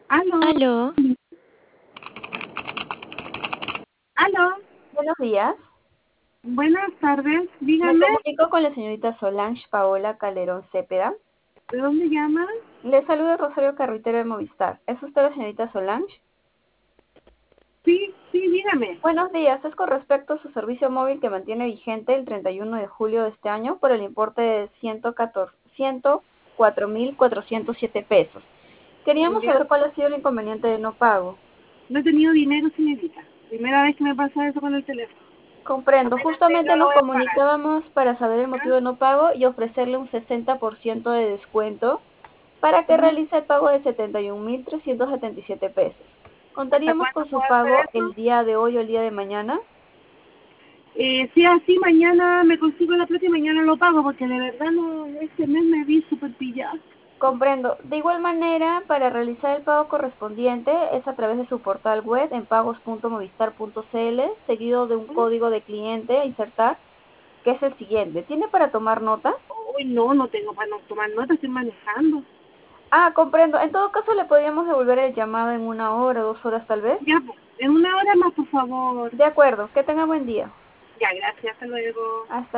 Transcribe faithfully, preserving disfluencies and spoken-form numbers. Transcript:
Aló, Aló, aló, buenos días. buenas tardes, Me dígame, comunico con la señorita Solange Paola Calderón Cepeda. ¿de dónde llama? Le saluda Rosario Carretero de Movistar. ¿Es usted la señorita Solange? Sí, sí, dígame. Buenos días. Es con respecto a su servicio móvil que mantiene vigente el treinta y uno de julio de este año por el importe de ciento catorce, ciento cuatro mil cuatrocientos siete pesos. Queríamos Ya, saber cuál ha sido el inconveniente de no pago. no he tenido dinero, señorita. Primera vez que me pasa eso con el teléfono. Comprendo. Apenas tenga Justamente lo nos voy a pagar. comunicábamos para saber el motivo ¿Ya? de no pago y ofrecerle un sesenta por ciento de descuento para que Ujú. realice el pago de setenta y un mil trescientos setenta y siete pesos. ¿Hasta ¿Contaríamos cuándo con su puedo hacer pago eso? el día de hoy o el día de mañana? Eh, sí, así mañana me consigo la plata y mañana lo pago, porque de verdad no, este mes me vi súper pillada. Comprendo. De igual manera, para realizar el pago correspondiente es a través de su portal web en pagos punto movistar punto cl, seguido de un ¿Mm? código de cliente a insertar, que es el siguiente. ¿Tiene para tomar nota? Uy, no, no tengo para no tomar nota, estoy manejando. Ah, comprendo. En todo caso, le podríamos devolver el llamado en una hora, dos horas tal vez. Ya, pues, en una hora más, por favor. De acuerdo. Que tenga buen día. Ya, gracias, hasta luego. Hasta